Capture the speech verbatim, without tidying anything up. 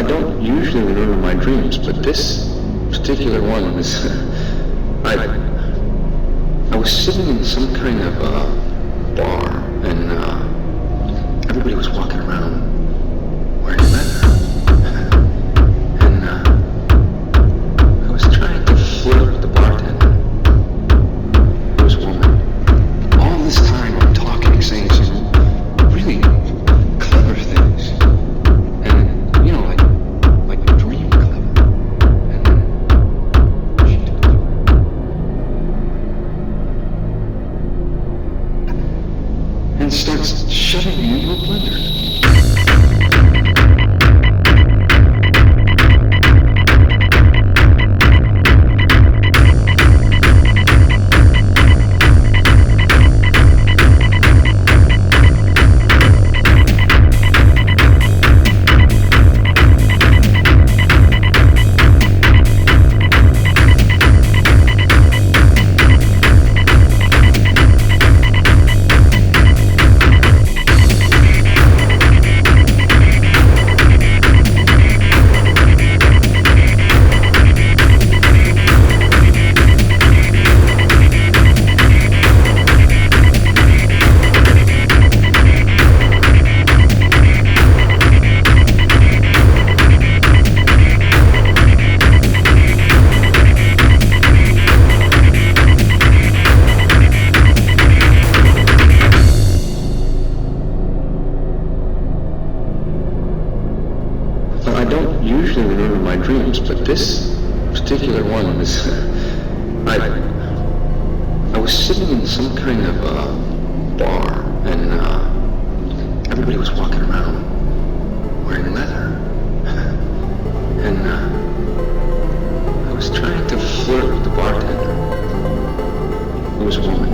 don't usually remember my dreams, but this particular one was, I, I was sitting in some kind of uh, bar, and uh, everybody was walking around wearing leather. And uh, I was trying to flirt with the bartender. It was a woman. All this time I'm talking, saying some really clever things. And, you know, like, like dream clever. And then she took it. And starts shoving me into a blender. I don't usually remember my dreams, but this particular one was, I, I was sitting in some kind of uh, bar, and uh, everybody was walking around wearing leather. And uh, I was trying to flirt with the bartender. It was a woman.